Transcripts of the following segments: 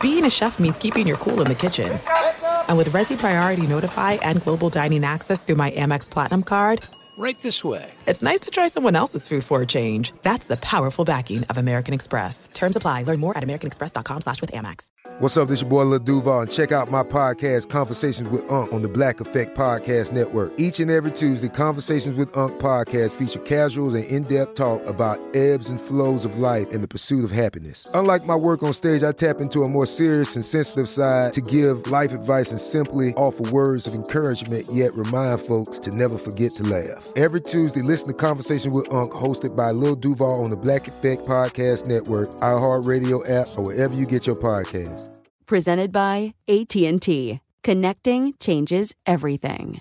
being a chef means keeping your cool in the kitchen. And with Resi Priority Notify and Global Dining Access through my Amex Platinum card, right this way. It's nice to try someone else's food for a change. That's the powerful backing of American Express. Terms apply. Learn more at americanexpress.com/withAmex. What's up? This your boy Lil Duval, and check out my podcast, Conversations with Unc, on the Black Effect Podcast Network. Each and every Tuesday, Conversations with Unc podcast feature casual and in-depth talk about ebbs and flows of life and the pursuit of happiness. Unlike my work on stage, I tap into a more serious and sensitive side to give life advice and simply offer words of encouragement, yet remind folks to never forget to laugh. Every Tuesday, listen to Conversation with Unc, hosted by Lil Duval on the Black Effect Podcast Network, iHeartRadio app, or wherever you get your podcasts. Presented by AT&T. Connecting changes everything.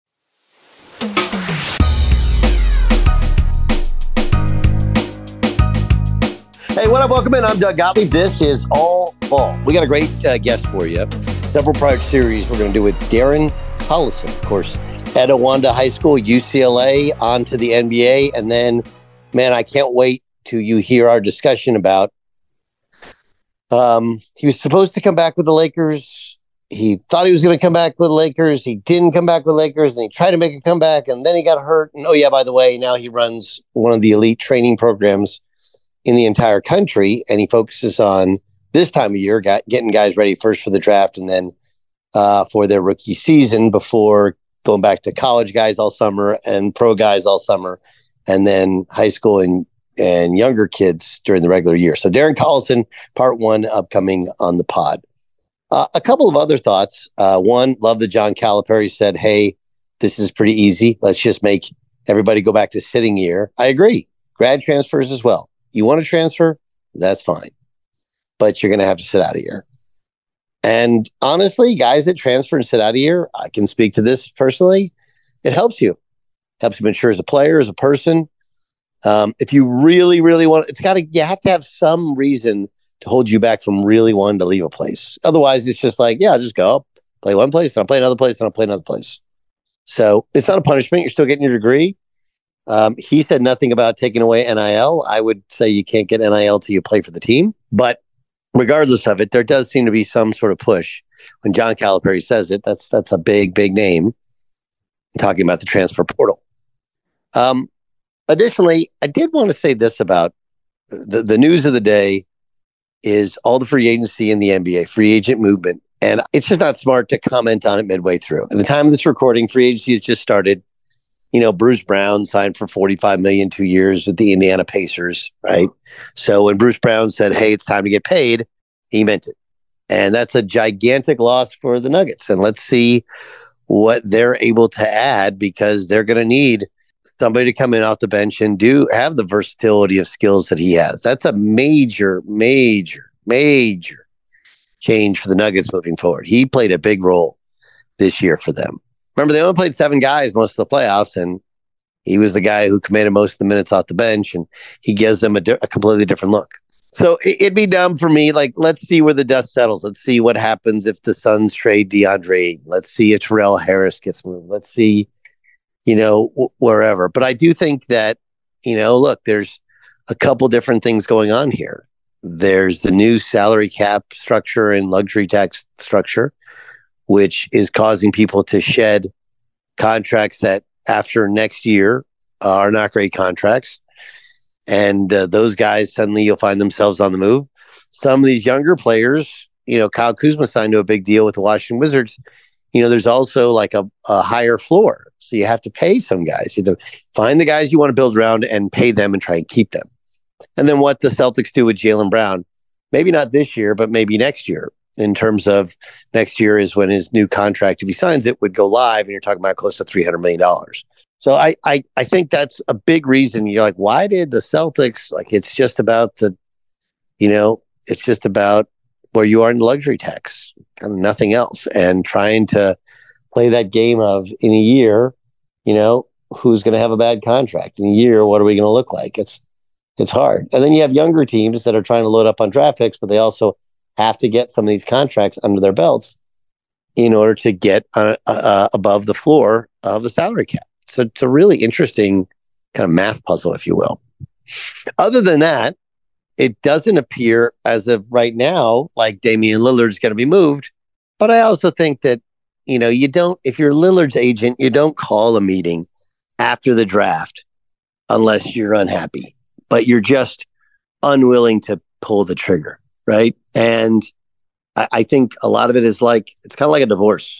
Hey, what up? Welcome in. I'm Doug Gottlieb. This is All Ball. We got a great guest for you. Several part series we're going to do with Darren Collison, of course. Etiwanda High School, UCLA, on to the NBA. And then, man, I can't wait till you hear our discussion about he was supposed to come back with the Lakers. He thought he was going to come back with the Lakers. He didn't come back with the Lakers, and he tried to make a comeback, and then he got hurt. And, oh, yeah, by the way, now he runs one of the elite training programs in the entire country, and he focuses on this time of year, getting guys ready first for the draft and then for their rookie season before going back to college guys all summer and pro guys all summer, and then high school and younger kids during the regular year. So Darren Collison, part one, upcoming on the pod. A couple of other thoughts. One, love that John Calipari said, hey, this is pretty easy. Let's just make everybody go back to sitting year. I agree. Grad transfers as well. You want to transfer? That's fine. But you're going to have to sit out a year. And honestly, guys that transfer and sit out a year, I can speak to this personally. It helps you. Helps you mature as a player, as a person. If you really, really want, you have to have some reason to hold you back from really wanting to leave a place. Otherwise, it's just like, yeah, I'll just go play one place, and I'll play another place, and I'll play another place. So it's not a punishment. You're still getting your degree. He said nothing about taking away NIL. I would say you can't get NIL till you play for the team. But regardless of it, there does seem to be some sort of push. When John Calipari says it, that's a big, big name. Talking about the transfer portal. Additionally, I did want to say this about the news of the day is all the free agency in the NBA, free agent movement. And it's just not smart to comment on it midway through. At the time of this recording, free agency has just started. You know, Bruce Brown signed for $45 million 2 years with the Indiana Pacers, right? So when Bruce Brown said, hey, it's time to get paid, he meant it. And that's a gigantic loss for the Nuggets. And let's see what they're able to add, because they're going to need somebody to come in off the bench and have the versatility of skills that he has. That's a major, major, major change for the Nuggets moving forward. He played a big role this year for them. Remember, they only played 7 guys most of the playoffs, and he was the guy who commanded most of the minutes off the bench, and he gives them a completely different look. So it'd be dumb for me. Like, let's see where the dust settles. Let's see what happens if the Suns trade DeAndre. Let's see if Terrell Harris gets moved. Let's see, wherever. But I do think that, look, there's a couple different things going on here. There's the new salary cap structure and luxury tax structure, which is causing people to shed contracts that after next year are not great contracts. And those guys, suddenly you'll find themselves on the move. Some of these younger players, Kyle Kuzma signed to a big deal with the Washington Wizards. There's also like a higher floor. So you have to pay some guys. You have to find the guys you want to build around and pay them and try and keep them. And then what the Celtics do with Jaylen Brown, maybe not this year, but maybe next year. In terms of next year is when his new contract, if he signs it, would go live, and you're talking about close to $300 million. So I think that's a big reason. You're like, why did the Celtics, it's just about it's just about where you are in the luxury tax, kind of nothing else. And trying to play that game of, in a year, who's going to have a bad contract? In a year, what are we going to look like? It's hard. And then you have younger teams that are trying to load up on draft picks, but they also have to get some of these contracts under their belts in order to get above the floor of the salary cap. So it's a really interesting kind of math puzzle, if you will. Other than that, it doesn't appear as of right now like Damian Lillard's going to be moved. But I also think that, you don't, if you're Lillard's agent, you don't call a meeting after the draft unless you're unhappy, but you're just unwilling to pull the trigger, right? And I think a lot of it is it's kind of like a divorce.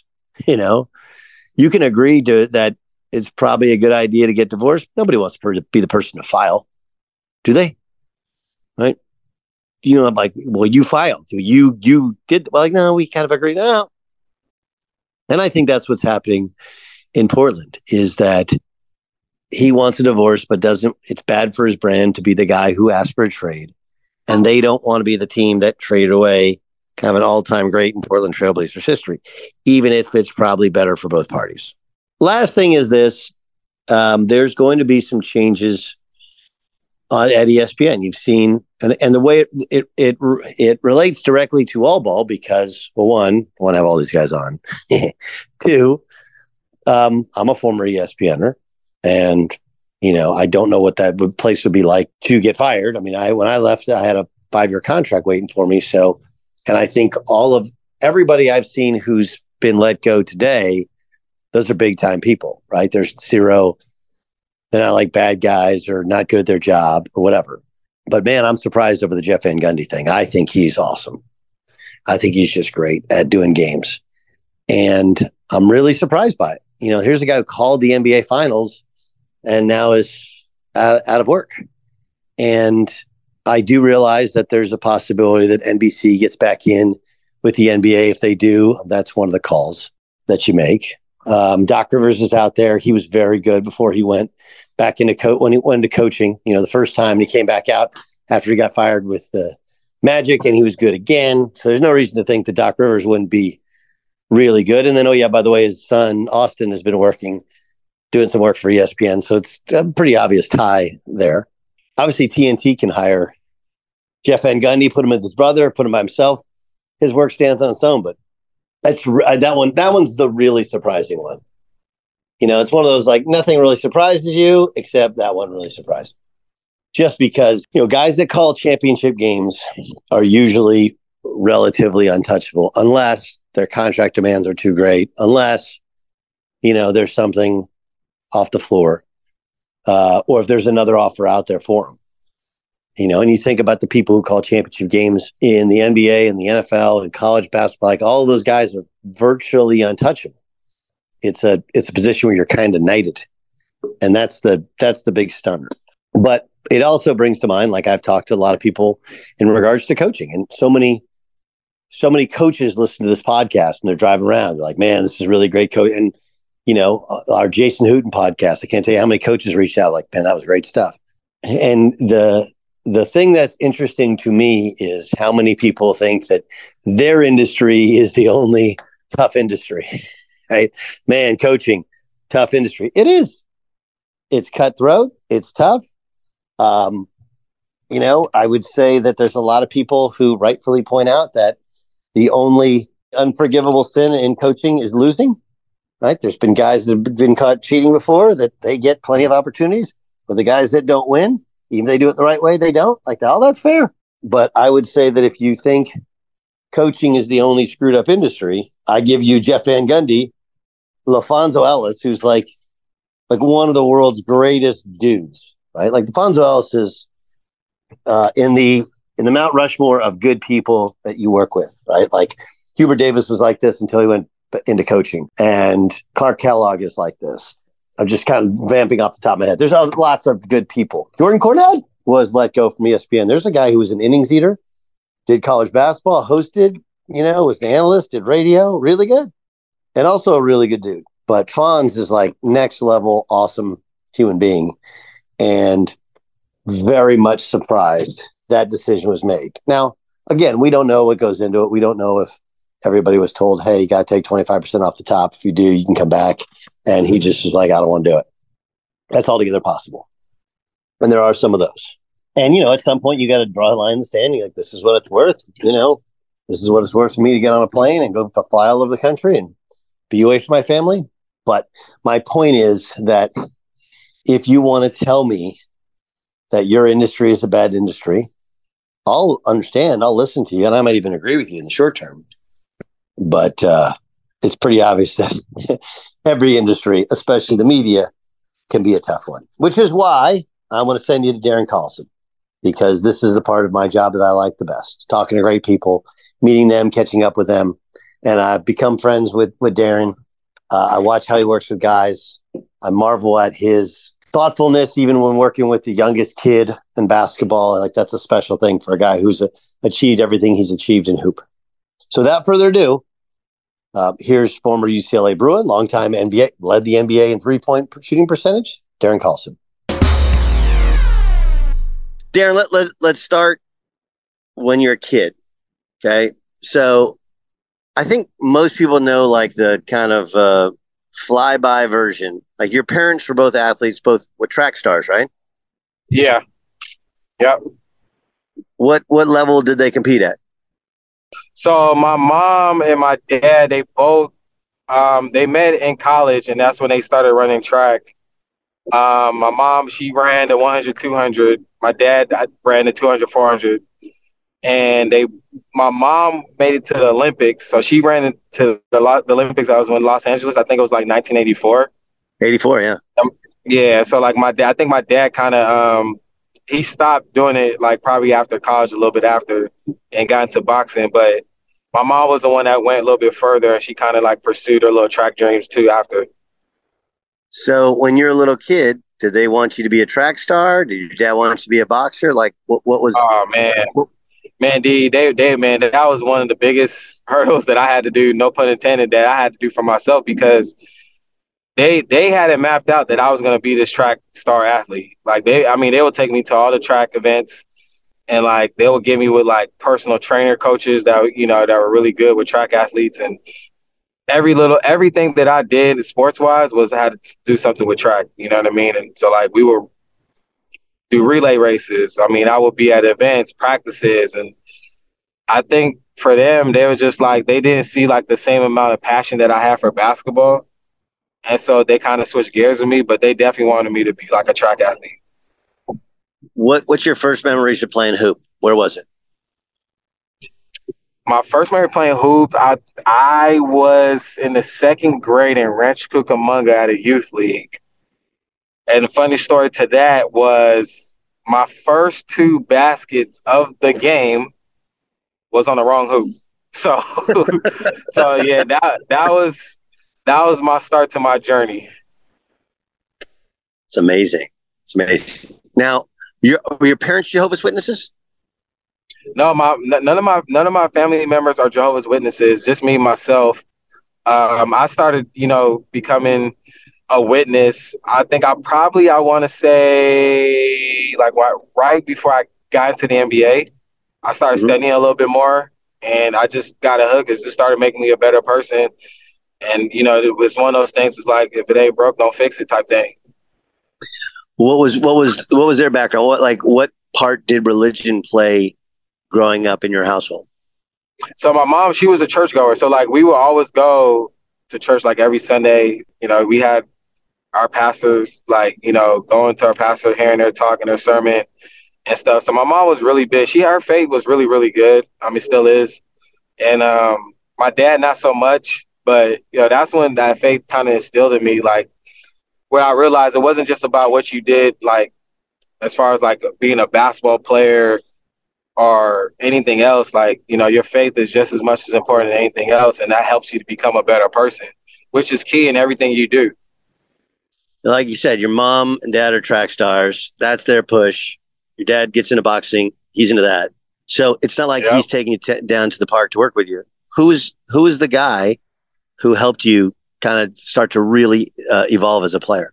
You can agree to that it's probably a good idea to get divorced. Nobody wants to be the person to file, do they? Right? I'm like, well, you filed. You did. Well, no, we kind of agreed. No. And I think that's what's happening in Portland is that he wants a divorce, but it's bad for his brand to be the guy who asked for a trade. And they don't want to be the team that traded away kind of an all-time great in Portland Trailblazers history, even if it's probably better for both parties. Last thing is this. There's going to be some changes at ESPN. You've seen, and the way it relates directly to All Ball because, well, one, I want to have all these guys on. Two, I'm a former ESPNer, and I don't know what that place would be like to get fired. I mean, when I left, I had a 5-year contract waiting for me. So, and I think everybody I've seen who's been let go today, those are big time people, right? There's zero. They're not like bad guys or not good at their job or whatever. But man, I'm surprised over the Jeff Van Gundy thing. I think he's awesome. I think he's just great at doing games. And I'm really surprised by it. Here's a guy who called the NBA finals and now is out of work. And I do realize that there's a possibility that NBC gets back in with the NBA. If they do, that's one of the calls that you make. Doc Rivers is out there. He was very good before he went back into when he went into coaching. The first time he came back out after he got fired with the Magic, and he was good again. So there's no reason to think that Doc Rivers wouldn't be really good. And then, by the way, his son Austin has been doing some work for ESPN. So it's a pretty obvious tie there. Obviously, TNT can hire Jeff Van Gundy, put him with his brother, put him by himself. His work stands on its own, but that one's the really surprising one. It's one of those nothing really surprises you except that one really surprised. Just because, guys that call championship games are usually relatively untouchable unless their contract demands are too great, unless, there's something off the floor or if there's another offer out there for them. And you think about the people who call championship games in the NBA and the NFL and college basketball, all of those guys are virtually untouchable. It's a position where you're kind of knighted. And that's the big stunner. But it also brings to mind, I've talked to a lot of people in regards to coaching, and so many coaches listen to this podcast and they're driving around. They're like, man, this is really great coach. And, our Jason Hooten podcast, I can't tell you how many coaches reached out man, that was great stuff. And the thing that's interesting to me is how many people think that their industry is the only tough industry, right? Man, coaching, tough industry. It is. It's cutthroat. It's tough. I would say that there's a lot of people who rightfully point out that the only unforgivable sin in coaching is losing, right? There's been guys that have been caught cheating before that they get plenty of opportunities, but the guys that don't win, even if they do it the right way, they don't. That's fair. But I would say that if you think coaching is the only screwed up industry, I give you Jeff Van Gundy, LaFonso Ellis, who's like one of the world's greatest dudes, right? LaFonso Ellis is in the Mount Rushmore of good people that you work with, right? Hubert Davis was like this until he went into coaching, and Clark Kellogg is like this. I'm just kind of vamping off the top of my head. There's lots of good people. Jordan Cornette was let go from ESPN. There's a guy who was an innings eater, did college basketball, hosted, was an analyst, did radio, really good. And also a really good dude. But Fonz is next level, awesome human being. And very much surprised that decision was made. Now, again, we don't know what goes into it. We don't know if everybody was told, hey, you got to take 25% off the top. If you do, you can come back. And he just was like, I don't want to do it. That's altogether possible. And there are some of those. And, at some point, you got to draw a line in the sand. You're like, this is what it's worth. This is what it's worth for me to get on a plane and go fly all over the country and be away from my family. But my point is that if you want to tell me that your industry is a bad industry, I'll understand. I'll listen to you, and I might even agree with you in the short term. But it's pretty obvious that every industry, especially the media, can be a tough one, which is why I want to send you to Darren Collison, because this is the part of my job that I like the best, talking to great people, meeting them, catching up with them. And I've become friends with Darren. I watch how he works with guys. I marvel at his thoughtfulness, even when working with the youngest kid in basketball. Like, that's a special thing for a guy who's achieved everything he's achieved in hoop. So without further ado, here's former UCLA Bruin, longtime NBA, led the NBA in three-point shooting percentage, Darren Collison. Darren, let's start when you're a kid, okay? So I think most people know, like, the kind of flyby version. Like, your parents were both athletes, both were track stars, right? Yeah. Yep. What level did they compete at? So my mom and my dad, they both they met in college, and that's when they started running track. My mom, she ran the 100, 200. My dad ran the 200, 400. And my mom made it to the Olympics. So she ran into the Olympics. I was in Los Angeles. I think it was like 1984. 84, yeah. Yeah. So like I think my dad kind of he stopped doing it like probably after college, a little bit after, and got into boxing. But my mom was the one that went a little bit further, and she kind of like pursued her little track dreams too after. So when you're a little kid, did they want you to be a track star? Did your dad want you to be a boxer? Like, what was? Oh man, man, that was one of the biggest hurdles that I had to do. No pun intended, that I had to do for myself, because they had it mapped out that I was going to be this track star athlete. Like, they would take me to all the track events, and like they would get me with like personal trainer coaches that were really good with track athletes, and everything that I did sports wise was I had to do something with track. You know what I mean? And so like we would do relay races. I mean, I would be at events, practices, and I think for them, they were just like, they didn't see like the same amount of passion that I had for basketball. And so they kind of switched gears with me, but they definitely wanted me to be like a track athlete. What's your first memories of playing hoop? Where was it? My first memory playing hoop, I was in the second grade in Rancho Cucamonga at a youth league. And the funny story to that was my first two baskets of the game was on the wrong hoop. So, yeah, that was my start to my journey. It's amazing. It's amazing. Now, were your parents Jehovah's Witnesses? No, none of my family members are Jehovah's Witnesses. Just me, myself. I started, becoming a witness. I think I want to say like right before I got into the NBA. I started studying a little bit more, and I just got a hook. It just started making me a better person. And, it was one of those things. It's like, if it ain't broke, don't fix it type thing. What was their background? What part did religion play growing up in your household? So my mom, she was a churchgoer. So like we would always go to church like every Sunday. We had our pastors, like, going to our pastor, hearing their talk and their sermon and stuff. So my mom was really big. Her faith was really, really good. I mean, still is. And my dad, not so much. But, that's when that faith kind of instilled in me, like, where I realized it wasn't just about what you did, like, as far as, like, being a basketball player or anything else. Like, your faith is just as much as important as anything else, and that helps you to become a better person, which is key in everything you do. Like you said, your mom and dad are track stars. That's their push. Your dad gets into boxing. He's into that. So it's not like he's taking you down to the park to work with you. Who is the guy who helped you kind of start to really evolve as a player?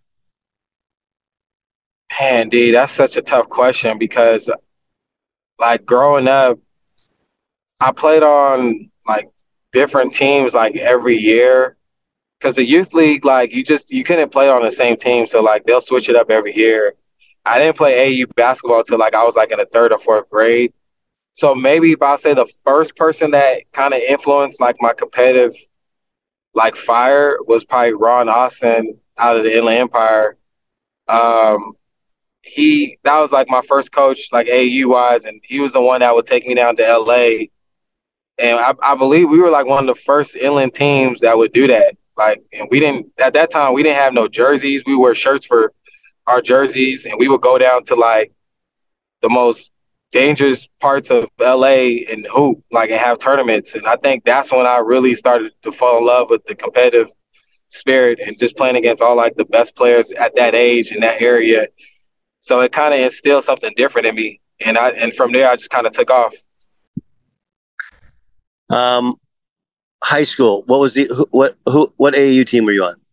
Man, dude, that's such a tough question, because like growing up, I played on like different teams like every year, because the youth league, like you couldn't play on the same team. So like they'll switch it up every year. I didn't play AU basketball till like I was like in the third or fourth grade. So maybe if I say the first person that kind of influenced like my competitive like fire was probably Ron Austin out of the Inland Empire. that was like my first coach, like AAU wise, and he was the one that would take me down to LA. And I believe we were like one of the first inland teams that would do that. Like, and we didn't, at that time, we didn't have no jerseys. We wore shirts for our jerseys, and we would go down to like the most dangerous parts of LA and hoop, like, and have tournaments. And I think that's when I really started to fall in love with the competitive spirit and just playing against all like the best players at that age in that area. So it kind of instilled something different in me. And from there, I just kind of took off. High school, what was what AAU team were you on?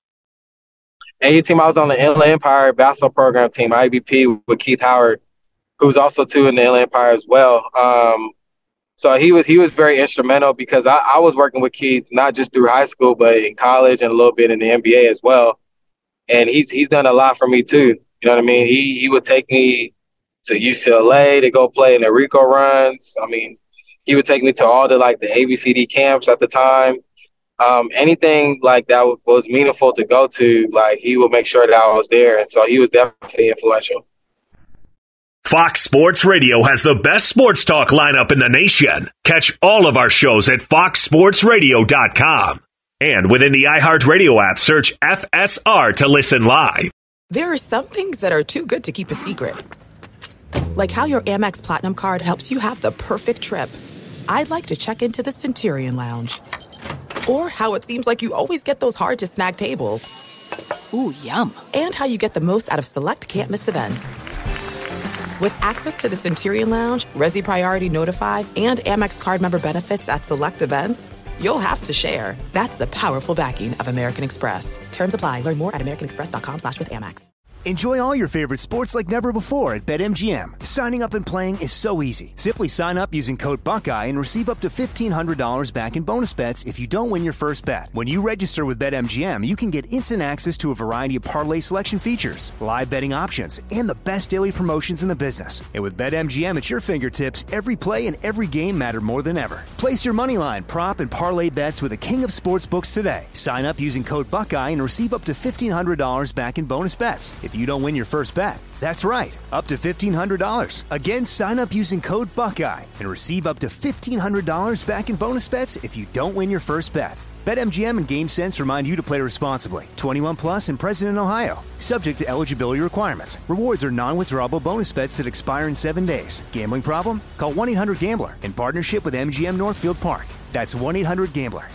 AAU team, I was on the Inland Empire basketball program team, IBP, with Keith Howard, who's also too in the Inland Empire as well. So he was very instrumental because I was working with Keith not just through high school, but in college and a little bit in the NBA as well. And he's done a lot for me too. You know what I mean? He would take me to UCLA to go play in the Rico runs. I mean, he would take me to all the like the ABCD camps at the time. Anything like that was meaningful to go to, like he would make sure that I was there. And so he was definitely influential. Fox Sports Radio has the best sports talk lineup in the nation. Catch all of our shows at foxsportsradio.com. And within the iHeartRadio app, search FSR to listen live. There are some things that are too good to keep a secret. Like how your Amex Platinum card helps you have the perfect trip. I'd like to check into the Centurion Lounge. Or how it seems like you always get those hard-to-snag tables. Ooh, yum. And how you get the most out of select can't-miss events. With access to the Centurion Lounge, Resi Priority Notified, and Amex card member benefits at select events, you'll have to share. That's the powerful backing of American Express. Terms apply. Learn more at americanexpress.com/withAmex. Enjoy all your favorite sports like never before at BetMGM. Signing up and playing is so easy. Simply sign up using code Buckeye and receive up to $1,500 back in bonus bets if you don't win your first bet. When you register with BetMGM, you can get instant access to a variety of parlay selection features, live betting options, and the best daily promotions in the business. And with BetMGM at your fingertips, every play and every game matter more than ever. Place your moneyline, prop, and parlay bets with the king of sportsbooks today. Sign up using code Buckeye and receive up to $1,500 back in bonus bets if you don't win your first bet. That's right, up to $1,500. Again, sign up using code Buckeye and receive up to $1,500 back in bonus bets if you don't win your first bet. BetMGM and GameSense remind you to play responsibly. 21 plus and present in Ohio. Subject to eligibility requirements. Rewards are non-withdrawable bonus bets that expire in 7 days. Gambling problem? Call 1-800-GAMBLER in partnership with MGM Northfield Park. That's 1-800-GAMBLER.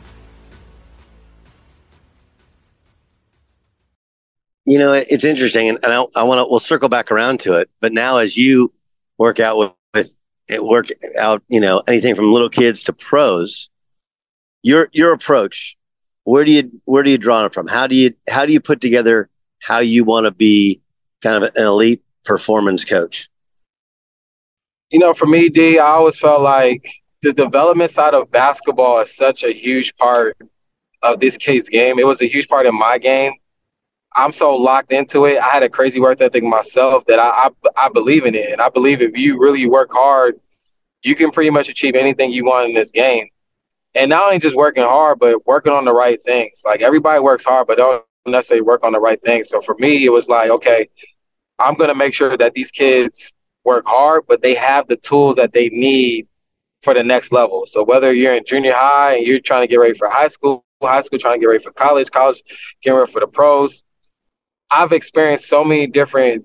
You know, it's interesting, and we'll circle back around to it. But now, as you work out anything from little kids to pros, your approach, where do you draw it from? How do you put together how you want to be kind of an elite performance coach? You know, for me, D, I always felt like the development side of basketball is such a huge part of this kid's game. It was a huge part of my game. I'm so locked into it. I had a crazy work ethic myself that I believe in it. And I believe if you really work hard, you can pretty much achieve anything you want in this game. And not only just working hard, but working on the right things. Like, everybody works hard, but don't necessarily work on the right things. So for me, it was like, okay, I'm going to make sure that these kids work hard, but they have the tools that they need for the next level. So whether you're in junior high and you're trying to get ready for high school trying to get ready for college getting ready for the pros, I've experienced so many different,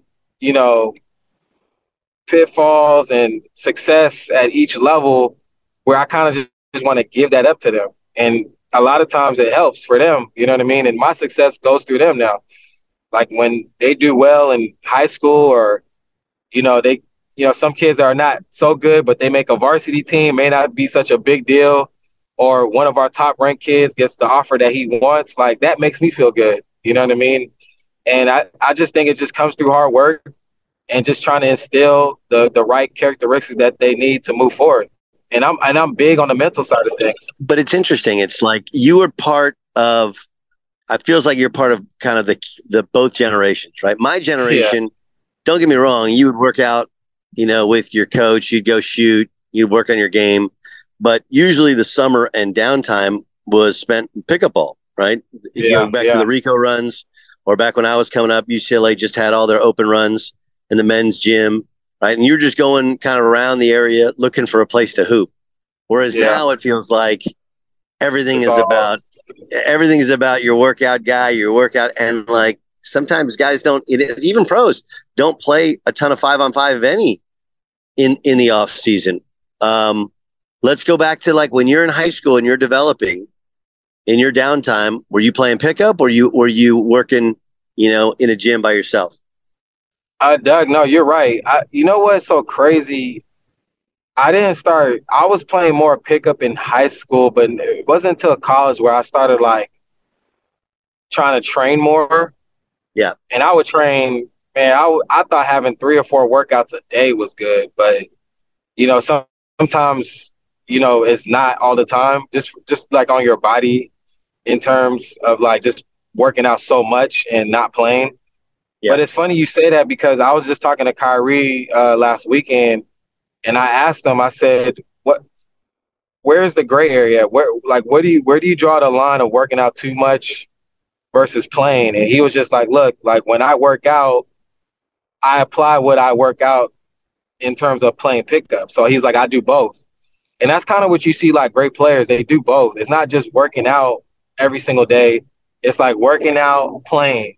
pitfalls and success at each level where I kind of just want to give that up to them. And a lot of times it helps for them, you know what I mean? And my success goes through them now. Like when they do well in high school or, some kids are not so good, but they make a varsity team, may not be such a big deal. Or one of our top ranked kids gets the offer that he wants. Like, that makes me feel good. You know what I mean? And I just think it just comes through hard work and just trying to instill the right characteristics that they need to move forward. And I'm big on the mental side of things. But it's interesting. It's like you were part of, it feels like you're part of kind of the both generations, right? My generation, Don't get me wrong, you would work out, with your coach, you'd go shoot, you'd work on your game. But usually the summer and downtime was spent in pickup ball, right? Going back to the Rico runs. or back when I was coming up, UCLA just had all their open runs in the men's gym, right? And you're just going kind of around the area looking for a place to hoop. Whereas now it feels like everything is about your workout guy, your workout, and like sometimes guys even pros don't play a ton of 5-on-5 of any in the off season. Let's go back to like when you're in high school and you're developing in your downtime. Were you playing pickup, or were you working, in a gym by yourself? Doug, no, you're right. You know what's so crazy? I was playing more pickup in high school, but it wasn't until college where I started like trying to train more. Yeah. And I would train, man, I thought having 3 or 4 workouts a day was good, but sometimes, it's not all the time, just like on your body in terms of like just working out so much and not playing. Yeah. But it's funny you say that because I was just talking to Kyrie last weekend, and I asked him, I said, where's the gray area? Where do you draw the line of working out too much versus playing? And he was just like, look, like when I work out, I apply what I work out in terms of playing pickup. So he's like, I do both. And that's kind of what you see, like great players, they do both. It's not just working out every single day. It's like working out, playing.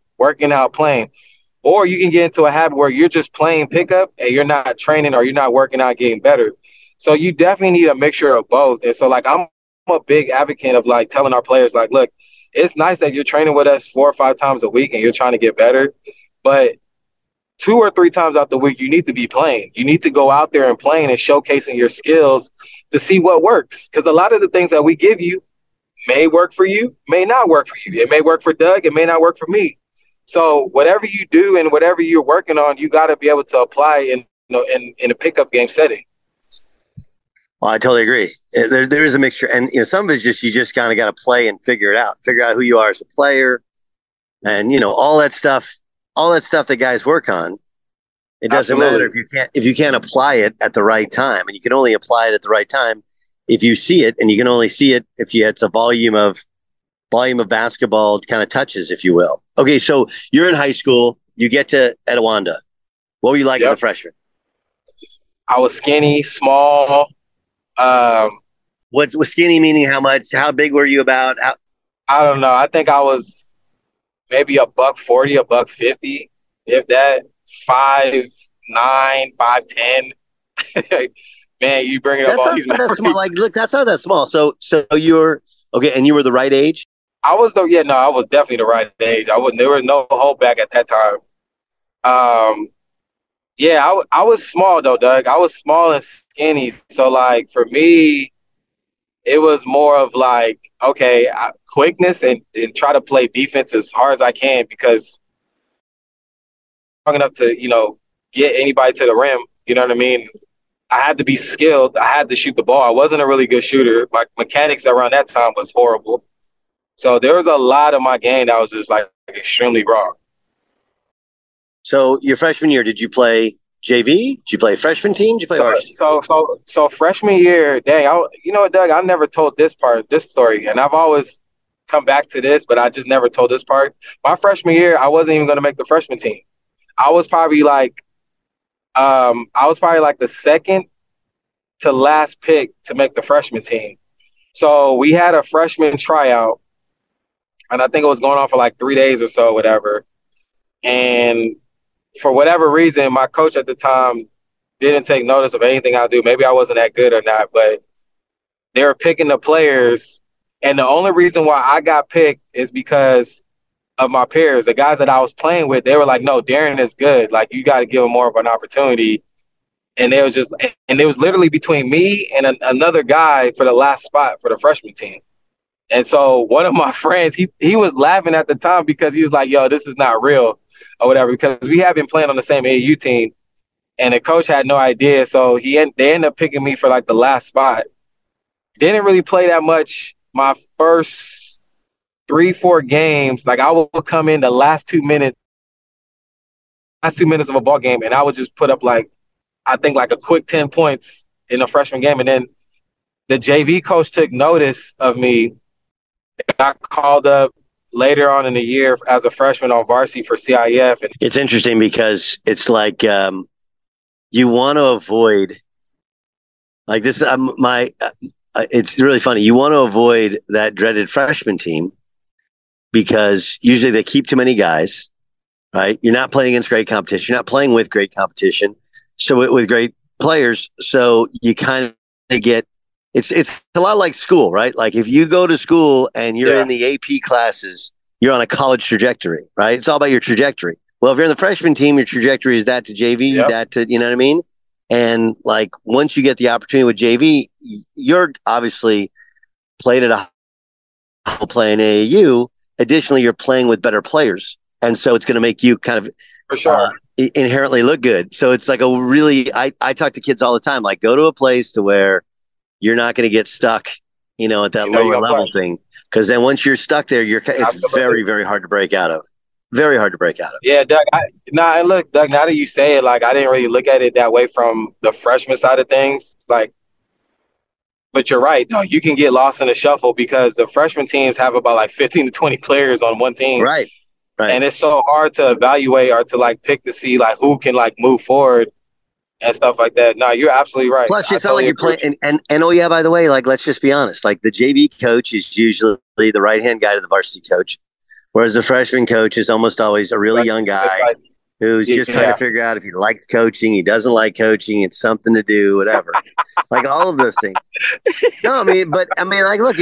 Or you can get into a habit where you're just playing pickup and you're not training, or you're not working out, getting better. So you definitely need a mixture of both. And so like I'm a big advocate of like telling our players, like, look, it's nice that you're training with us 4 or 5 times a week and you're trying to get better, but 2 or 3 times out the week, you need to be playing. You need to go out there and playing and showcasing your skills to see what works. Because a lot of the things that we give you may work for you, may not work for you. It may work for Doug. It may not work for me. So whatever you do and whatever you're working on, you got to be able to apply in a pickup game setting. Well, I totally agree. There is a mixture. And some of it's just, you just kind of got to play and figure out who you are as a player. And, all that stuff that guys work on. It doesn't matter if you can't apply it at the right time, and you can only apply it at the right time if you see it, and you can only see it if it's a volume of basketball kind of touches, if you will. Okay, so you're in high school, you get to Etiwanda. What were you like as a freshman? I was skinny, small. What was skinny meaning? How much? How big were you about? I don't know. I think I was maybe $140, $150, if that. 5'9", 5'10". Man, you bring it up all these numbers. That's small. Like, look, that's not that small. So you're okay, and you were the right age? I was definitely the right age. There was no holdback at that time. I was small though, Doug. I was small and skinny. So like for me, it was more of like, okay, quickness and try to play defense as hard as I can, because enough to get anybody to the rim. You know what I mean? I had to be skilled. I had to shoot the ball. I wasn't a really good shooter. My mechanics around that time was horrible. So there was a lot of my game that was just like extremely raw. So your freshman year, did you play JV? Did you play freshman team? Did you play varsity? So freshman year, dang, Doug, I never told this story, and I've always come back to this, but I just never told this part. My freshman year, I wasn't even going to make the freshman team. I was probably like the second to last pick to make the freshman team. So we had a freshman tryout, and I think it was going on for like 3 days or so, whatever. And for whatever reason, my coach at the time didn't take notice of anything I do. Maybe I wasn't that good or not, but they were picking the players. And the only reason why I got picked is because of my peers, the guys that I was playing with. They were like, no, Darren is good. Like, you got to give him more of an opportunity. And it was literally between me and another guy for the last spot for the freshman team. And so one of my friends, he was laughing at the time because he was like, yo, this is not real or whatever, because we had been playing on the same AAU team, and the coach had no idea. So they ended up picking me for like the last spot. Didn't really play that much my first 3-4 games. Like, I would come in the last 2 minutes of a ball game, and I would just put up like a quick 10 points in a freshman game. And then the JV coach took notice of me. I called up later on in the year as a freshman on varsity for CIF. And it's interesting because it's like you want to avoid like this. It's really funny. You want to avoid that dreaded freshman team because usually they keep too many guys, right? You're not playing against great competition. You're not playing with great competition. So with great players. So you kind of get, it's a lot like school, right? Like if you go to school and you're in the AP classes, you're on a college trajectory, right? It's all about your trajectory. Well, if you're in the freshman team, your trajectory is that to JV, that to, you know what I mean? And like, once you get the opportunity with JV, you're obviously played at a playing AAU. Additionally, you're playing with better players. And so it's going to make you kind of for sure inherently look good. So it's like a really, I talk to kids all the time, like go to a place to where you're not going to get stuck, at that lower level thing. Because then once you're stuck there, it's very, very hard to break out of. Very hard to break out of. Yeah, Doug. Look, Doug. Now that you say it, like I didn't really look at it that way from the freshman side of things. Like, but you're right. No, you can get lost in the shuffle because the freshman teams have about like 15 to 20 players on one team. Right. And it's so hard to evaluate or to like pick to see like who can like move forward and stuff like that. No, you're absolutely right. Plus, it's not like you're playing. And oh yeah, by the way, like let's just be honest. Like the JV coach is usually the right hand guy to the varsity coach. Whereas the freshman coach is almost always a really young guy who's just trying to figure out if he likes coaching, he doesn't like coaching, it's something to do, whatever. Like all of those things. No, like, look,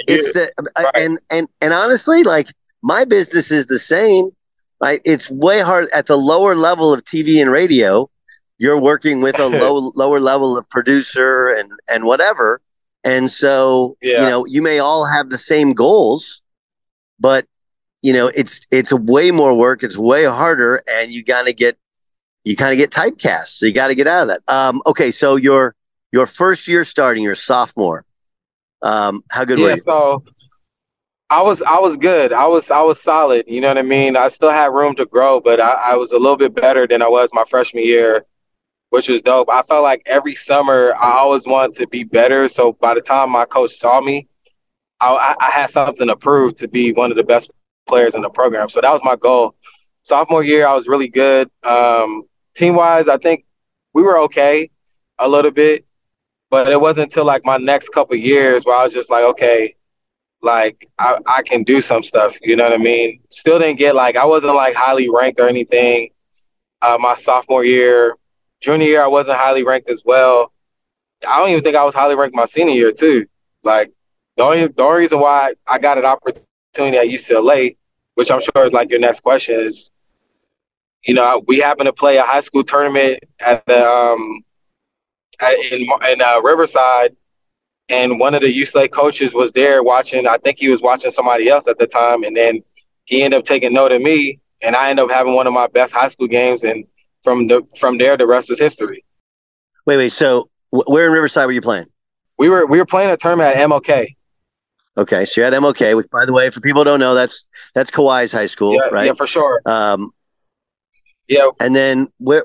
and honestly, like my business is the same. Right? It's way hard at the lower level of TV and radio. You're working with a lower level of producer and whatever. And so, you may all have the same goals, but it's way more work. It's way harder, and you kind of get typecast. So you got to get out of that. Okay, so your first year starting, you're a sophomore. How good were you? So I was good. I was solid. You know what I mean? I still had room to grow, but I was a little bit better than I was my freshman year, which was dope. I felt like every summer I always wanted to be better. So by the time my coach saw me, I had something to prove to be one of the best players in the program. So that was my goal. Sophomore year, I was really good. Team-wise, I think we were okay a little bit, but it wasn't until like my next couple of years where I was just like, okay, like I can do some stuff. You know what I mean? Still didn't get I wasn't like highly ranked or anything. My sophomore year, junior year, I wasn't highly ranked as well. I don't even think I was highly ranked my senior year too. Like the only reason why I got an opportunity at UCLA, which I'm sure is like your next question, is we happened to play a high school tournament at the in Riverside, and one of the UCLA coaches was there watching. I think he was watching somebody else at the time, and then he ended up taking note of me, and I ended up having one of my best high school games, and from there the rest was history. Wait. So where in Riverside were you playing? We were playing a tournament at MLK. Okay, so you're at MLK, which, by the way, for people who don't know, that's Kawhi's high school, right? Yeah, for sure. And then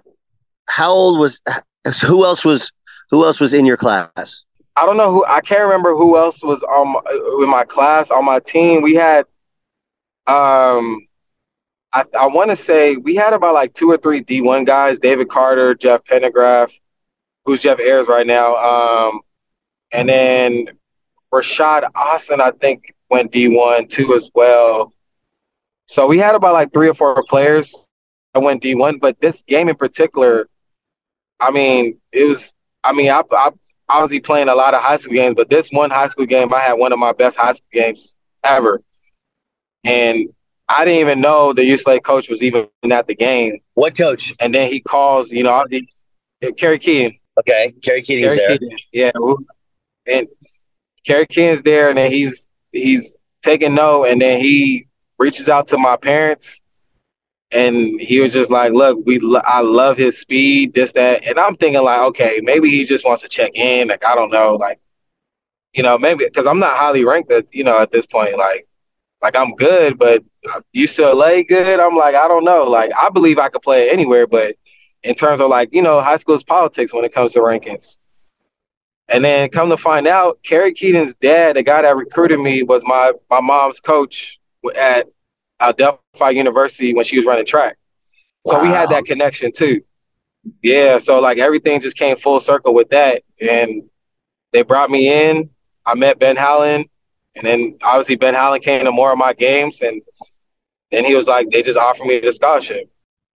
who else was in your class? I don't know I can't remember who else was in my class, on my team. We had, I want to say we had about like 2 or 3 D1 guys, David Carter, Jeff Pendergraph, who's Jeff Ayers right now. And then Rashad Austin, I think, went D1 too as well. So we had about like 3 or 4 players that went D1. But this game in particular, I was obviously playing a lot of high school games, but this one high school game, I had one of my best high school games ever. And I didn't even know the UCLA coach was even at the game. What coach? And then he calls, Kerry Keaton. Okay, Kerry Keaton's there. Yeah, and Kerry Keaton's there, and then he's taking note, and then he reaches out to my parents, and he was just like, "Look, I love his speed, this, that," and I'm thinking like, okay, maybe he just wants to check in, like I don't know, like, maybe because I'm not highly ranked at this point, like I'm good, but UCLA good. I'm like, I don't know, like I believe I could play anywhere, but in terms of like high school's politics when it comes to rankings. And then come to find out, Kerry Keaton's dad, the guy that recruited me, was my mom's coach at Delphi University when she was running track. So we had that connection too. Yeah, so like everything just came full circle with that. And they brought me in. I met Ben Howland. And then obviously Ben Howland came to more of my games. And then he was like, they just offered me the scholarship.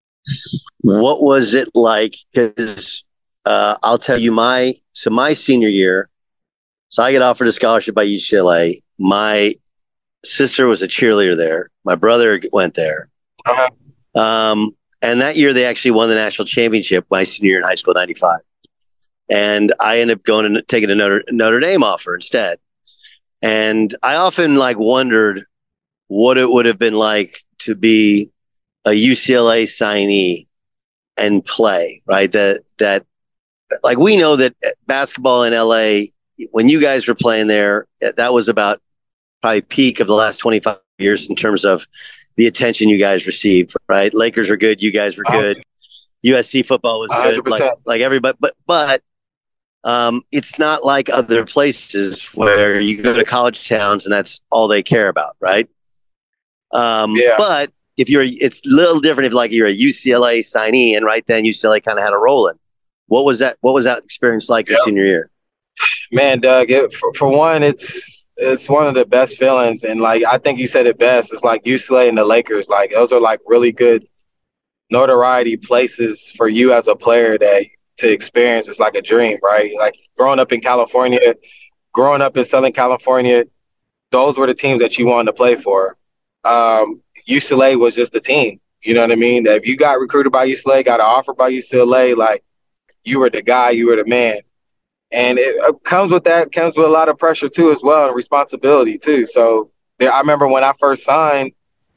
What was it like? Because I'll tell you my senior year, so I get offered a scholarship by UCLA. My sister was a cheerleader there. My brother went there. Uh-huh. And that year they actually won the national championship my senior year in high school, 95. And I ended up going and taking a Notre Dame offer instead. And I often wondered what it would have been like to be a UCLA signee and play, right? That we know that basketball in LA, when you guys were playing there, that was about probably peak of the last 25 years in terms of the attention you guys received, right? Lakers were good. You guys were good. USC football was good. 100%. Like everybody, but it's not like other places where you go to college towns and that's all they care about, right? But it's a little different if you're a UCLA signee, and right then UCLA kind of had a roll in. What was that experience like your senior year? Man, Doug, for one, it's one of the best feelings. And I think you said it best. It's like UCLA and the Lakers, those are really good notoriety places for you as a player to experience. It's like a dream, right? Growing up in California, growing up in Southern California, those were the teams that you wanted to play for. UCLA was just the team. You know what I mean? That if you got recruited by UCLA, got an offer by UCLA, you were the guy, you were the man. And it comes with a lot of pressure too, as well, and responsibility too. So I remember when I first signed,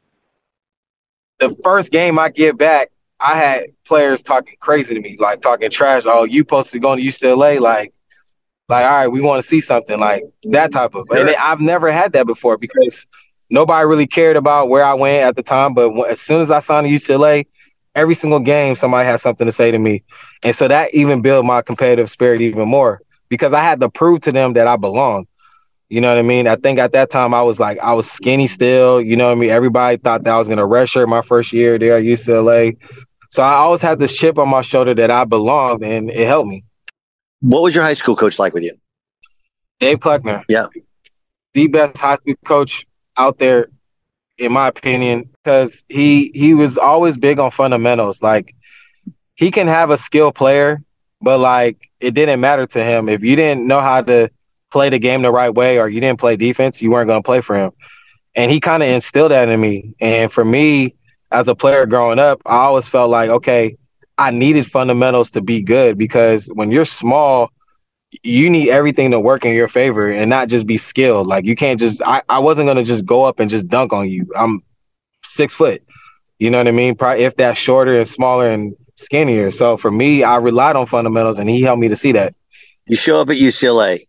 the first game I get back, I had players talking crazy to me, talking trash. Oh, you supposed to go to UCLA? All right, we want to see something that type of. Sure. And I've never had that before because nobody really cared about where I went at the time. But as soon as I signed to UCLA, every single game, somebody had something to say to me. And so that even built my competitive spirit even more because I had to prove to them that I belonged. You know what I mean? I think at that time I was skinny still. You know what I mean? Everybody thought that I was going to redshirt my first year there at UCLA. So I always had this chip on my shoulder that I belonged, and it helped me. What was your high school coach like with you? Dave Kleckner. Yeah. The best high school coach out there, in my opinion, because he was always big on fundamentals. He can have a skilled player, but it didn't matter to him. If you didn't know how to play the game the right way or you didn't play defense, you weren't going to play for him. And he kind of instilled that in me. And for me, as a player growing up, I always felt okay, I needed fundamentals to be good because when you're small, you need everything to work in your favor and not just be skilled. You can't just I wasn't going to just go up and just dunk on you. I'm 6 foot. You know what I mean? Probably if that's shorter and smaller and skinnier. So for me, I relied on fundamentals and he helped me to see that. You show up at UCLA.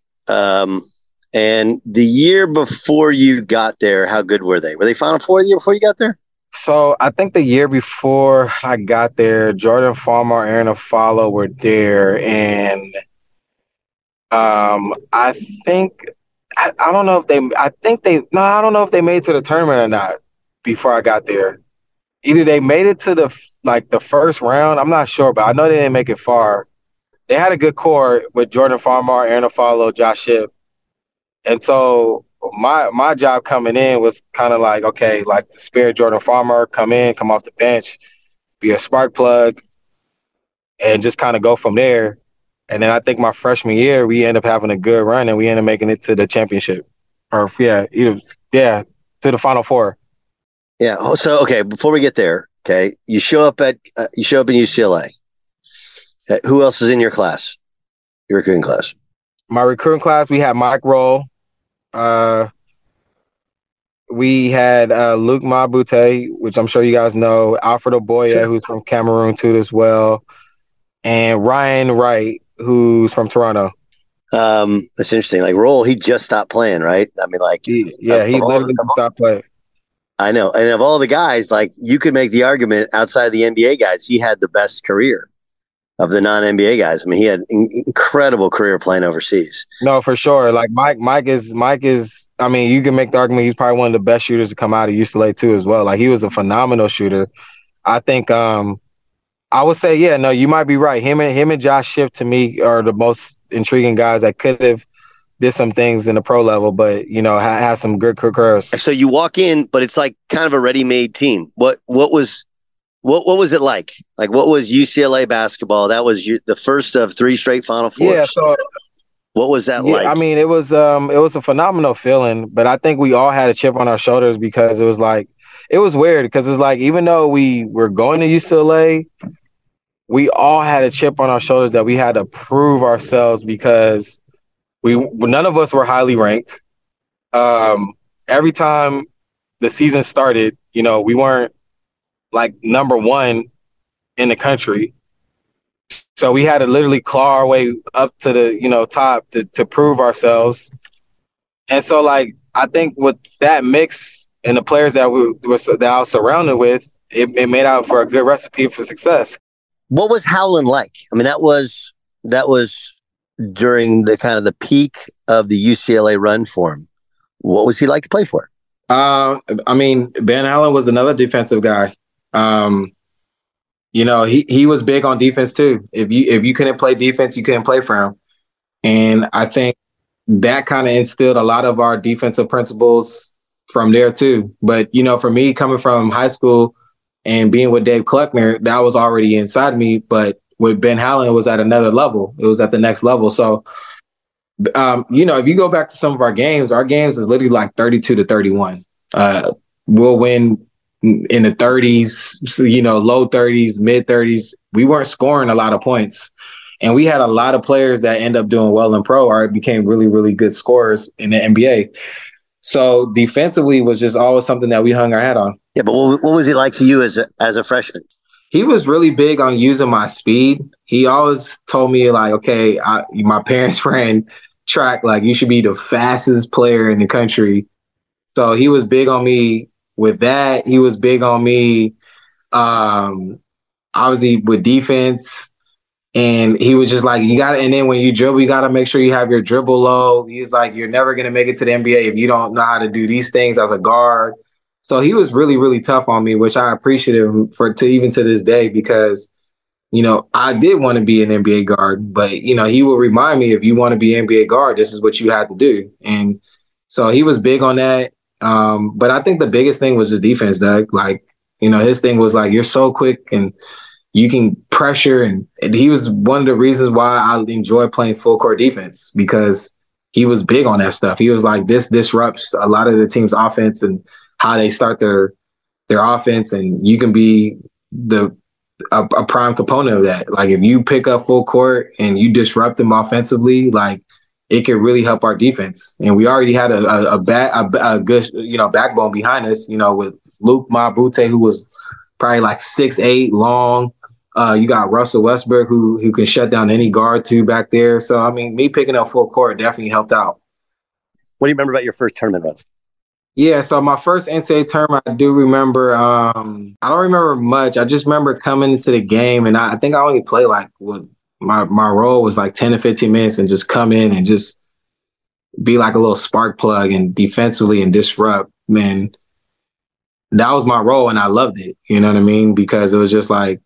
And the year before you got there, how good were they? Were they Final Four the year before you got there? So I think the year before I got there, Jordan Farmar, Aaron Afalo were there. And I don't know if they made it to the tournament or not before I got there. Either they made it to the first round. I'm not sure, but I know they didn't make it far. They had a good core with Jordan Farmar, Aaron Afalo, Josh Shipp. And so my job coming in was kind of to spare Jordan Farmar, come off the bench, be a spark plug, and just kind of go from there. And then I think my freshman year, we ended up having a good run, and we ended up making it to the championship. To the Final Four. Yeah. So, okay, before we get there, okay, you show up in UCLA. Who else is in your class, your recruiting class? My recruiting class, we had Mike Roll. We had Luke Mabute, which I'm sure you guys know, Alfred Oboya, who's from Cameroon too as well, and Ryan Wright, who's from Toronto. That's interesting. Roll, he just stopped playing, right? I mean, he literally stopped playing. I know. And of all the guys, you could make the argument outside of the NBA guys, he had the best career. of the non-NBA guys. I mean, he had incredible career playing overseas. No, for sure. Like Mike is. I mean, you can make the argument he's probably one of the best shooters to come out of UCLA too, as well. Like he was a phenomenal shooter. I think. I would say, yeah, no, you might be right. Him and Josh Schiff to me are the most intriguing guys that could have did some things in the pro level, but had some good careers. So you walk in, but it's like kind of a ready-made team. What was it like? Like, what was UCLA basketball? That was the first of 3 straight Final Fours. Yeah. So what was that like? I mean, it was a phenomenal feeling, but I think we all had a chip on our shoulders because it was weird because it's like even though we were going to UCLA. We all had a chip on our shoulders that we had to prove ourselves because none of us were highly ranked. Every time the season started, we weren't like number 1 in the country. So we had to literally claw our way up to the, top to prove ourselves. And so like, I think with that mix and the players that I was surrounded with, it made out for a good recipe for success. What was Howland like? I mean, that was during the kind of the peak of the UCLA run for him. What was he like to play for? I mean, Ben Howland was another defensive guy. He was big on defense too. If you couldn't play defense, you couldn't play for him. And I think that kind of instilled a lot of our defensive principles from there too. But, for me coming from high school, and being with Dave Kleckner, that was already inside me. But with Ben Howland, it was at another level. It was at the next level. So, if you go back to some of our games is literally like 32-31. We'll win in the 30s, low 30s, mid 30s. We weren't scoring a lot of points. And we had a lot of players that end up doing well in pro or became really, really good scorers in the NBA. So defensively was just always something that we hung our hat on. Yeah, but what was he like to you as a freshman? He was really big on using my speed. He always told me like, okay, my parents ran track, like you should be the fastest player in the country. So he was big on me with that. He was big on me, obviously with defense. And he was just like, and then when you dribble, you got to make sure you have your dribble low. He's like, you're never going to make it to the NBA if you don't know how to do these things as a guard. So he was really, really tough on me, which I appreciate him even to this day because, I did want to be an NBA guard, but, he would remind me if you want to be an NBA guard, this is what you had to do. And so he was big on that. But I think the biggest thing was his defense, Doug. Like, his thing was like, you're so quick and you can pressure. And he was one of the reasons why I enjoy playing full court defense because he was big on that stuff. He was like, this disrupts a lot of the team's offense and how they start their offense. And you can be a prime component of that. Like if you pick up full court and you disrupt them offensively, like it could really help our defense. And we already had a good, backbone behind us, with Luke Mabute, who was probably like 6'8", long. You got Russell Westbrook, who can shut down any guard too back there. So, I mean, me picking up full court definitely helped out. What do you remember about your first tournament run? Yeah, so my first NCAA tournament, I do remember, I don't remember much. I just remember coming into the game, and I think I only played my role was like 10 to 15 minutes and just come in and just be like a little spark plug and defensively and disrupt. Man, that was my role, and I loved it. You know what I mean? Because it was just like,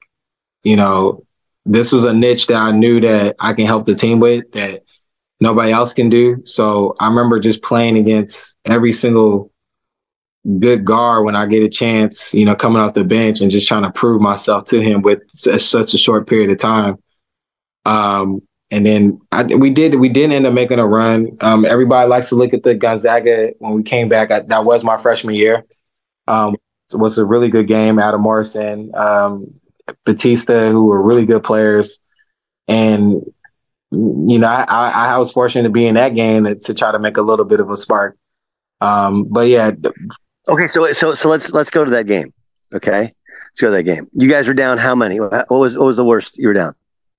this was a niche that I knew that I can help the team with that nobody else can do. So I remember just playing against every single good guard when I get a chance, coming off the bench and just trying to prove myself to him with such a short period of time. And then we did end up making a run. Everybody likes to look at the Gonzaga when we came back. That was my freshman year. It was a really good game. Adam Morrison, Batista, who were really good players. And, I was fortunate to be in that game to try to make a little bit of a spark. But yeah. Okay. So let's go to that game. Okay. Let's go to that game. You guys were down how many? What was the worst you were down?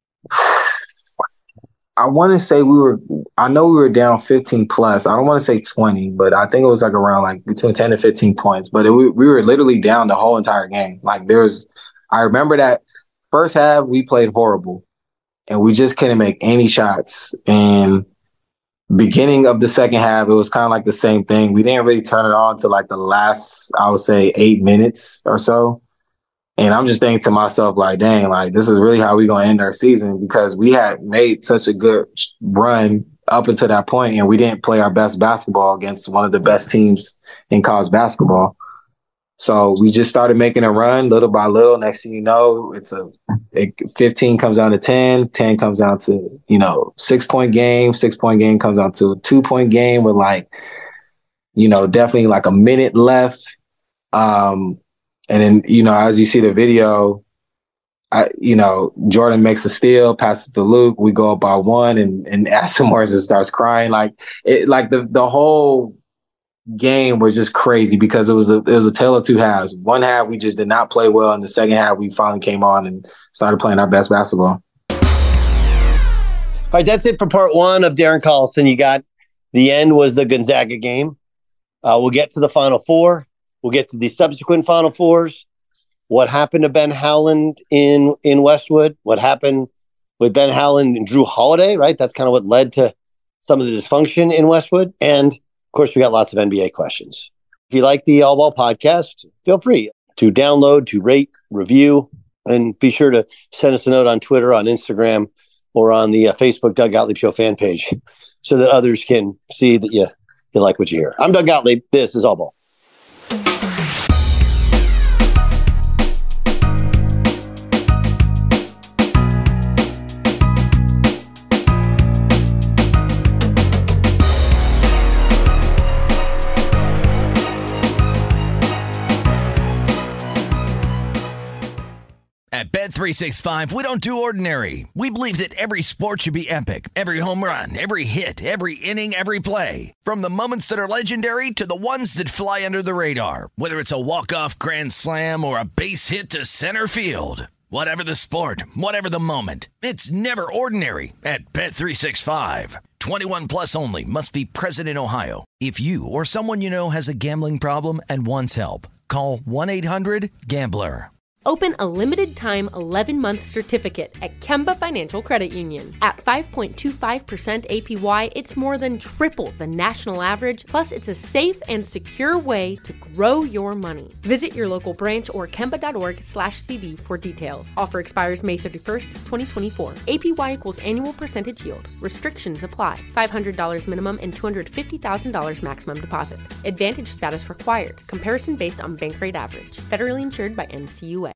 I want to say we were down 15 plus. I don't want to say 20, but I think it was like around like between 10 and 15 points. But we were literally down the whole entire game. Like I remember that first half we played horrible. and we just couldn't make any shots. And beginning of the second half, it was kind of like the same thing. We didn't really turn it on to like the last, I would say, 8 minutes or so. And I'm just thinking to myself, like, dang, like, this is really how we're going to end our season, because we had made such a good run up until that point, and we didn't play our best basketball against one of the best teams in college basketball. So we just started making a run little by little. Next thing you know, 15 comes down to 10, 10 comes down to, 6-point game, 6-point game comes down to a 2-point game with definitely like a minute left. And then, as you see the video, Jordan makes a steal, passes to Luke. We go up by 1, and Aston Morris just starts crying. The whole game was just crazy, because it was a tale of two halves. One half we just did not play well, and the second half we finally came on and started playing our best basketball. All right, that's it for part 1 of Darren Collison. You got the end was the Gonzaga game. We'll get to the Final Four. We'll get to the subsequent Final Fours. What happened to Ben Howland in Westwood? What happened with Ben Howland and Drew Holiday, right? That's kind of what led to some of the dysfunction in Westwood. And of course, we got lots of NBA questions. If you like the All Ball podcast, feel free to download, to rate, review, and be sure to send us a note on Twitter, on Instagram, or on the Facebook Doug Gottlieb Show fan page, so that others can see that you like what you hear. I'm Doug Gottlieb. This is All Ball. At Bet365, we don't do ordinary. We believe that every sport should be epic. Every home run, every hit, every inning, every play. From the moments that are legendary to the ones that fly under the radar. Whether it's a walk-off grand slam or a base hit to center field. Whatever the sport, whatever the moment. It's never ordinary at Bet365. 21 plus only. Must be present in Ohio. If you or someone you know has a gambling problem and wants help, call 1-800-GAMBLER. Open a limited-time 11-month certificate at Kemba Financial Credit Union. At 5.25% APY, it's more than triple the national average, plus it's a safe and secure way to grow your money. Visit your local branch or kemba.org/cb for details. Offer expires May 31st, 2024. APY equals annual percentage yield. Restrictions apply. $500 minimum and $250,000 maximum deposit. Advantage status required. Comparison based on bank rate average. Federally insured by NCUA.